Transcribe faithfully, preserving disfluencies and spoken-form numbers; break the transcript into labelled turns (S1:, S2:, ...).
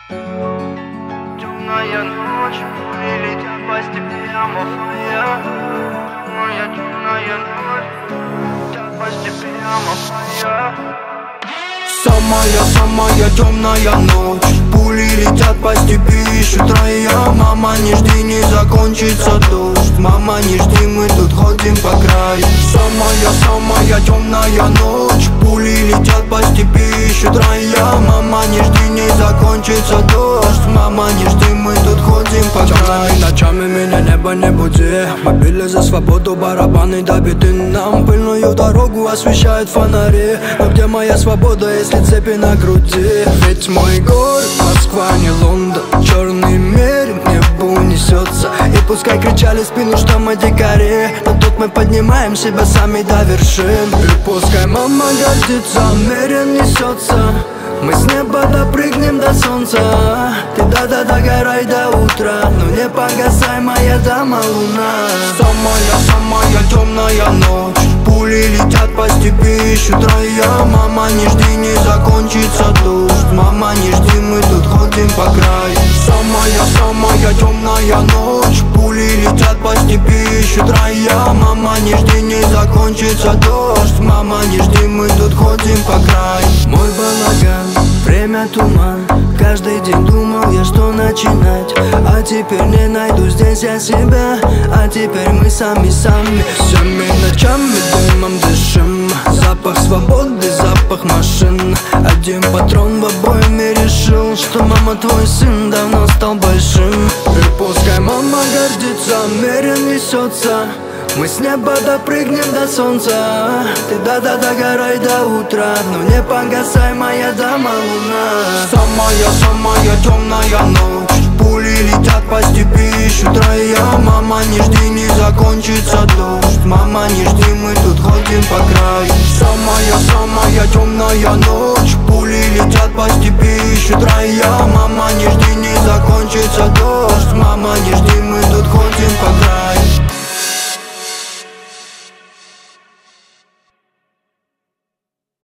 S1: Темная ночь, пули летят постепенно фая. Моя темная ночь, летят постепенно фая.
S2: Самая, самая темная ночь, пули летят по степи, ищут рая. Мама, не жди, не закончится дождь. Мама, не жди, мы тут ходим по краю. Самая, самая темная ночь, пули летят по степи, ищут рая. Мама, не жди, не закончится дождь. Мама, не жди, мы тут ходим по краю. Темными ночами меня небо не буди. Мы били за свободу, барабаны добиты нам. Пыльную дорогу освещают фонари. Но где моя свобода, если цепи на груди? Ведь мой город Москва, не Лондон. Черный мир в небо несется. И пускай кричали в спину, что мы дикари, но тут мы поднимаем себя сами до вершин. И пускай мама гордится, мир несется. Мы с неба допрыгнем до солнца. Ты да-да догорай до утра, но не погасай, моя дама луна. Самая, самая темная ночь, пули летят по степи, ищут рая. Мама, не жди, не закончится дождь. Мама, не жди, мы тут ходим по краю. Самая, самая темная ночь, пули летят по степи, ищут рая. Мама, не жди, не закончится дождь. Мама, не жди, мы тут ходим по краю. Мой балаган, время туман. Каждый день думал я, что начинать, а теперь не найду здесь я себя. А теперь мы сами-сами, всеми ночами дымом дышим. Запах свободы, запах машин. Один патрон в обойме решил, что мама, твой сын давно стал большим. И пускай мама гордится, мир несется. Мы с неба допрыгнем до солнца. Ты да-да догорай до утра, но не погасай, моя дама луна. Самая, самая темная ночь, пули летят по степи, ищут рая. Мама, не жди, не закончится дождь. Мама, не жди, мы тут ходим по краю. Самая, самая темная ночь, пули летят по степи, ищут рая. Мама, не жди, не закончится дождь. Мама, не жди, мы тут ходим по краю.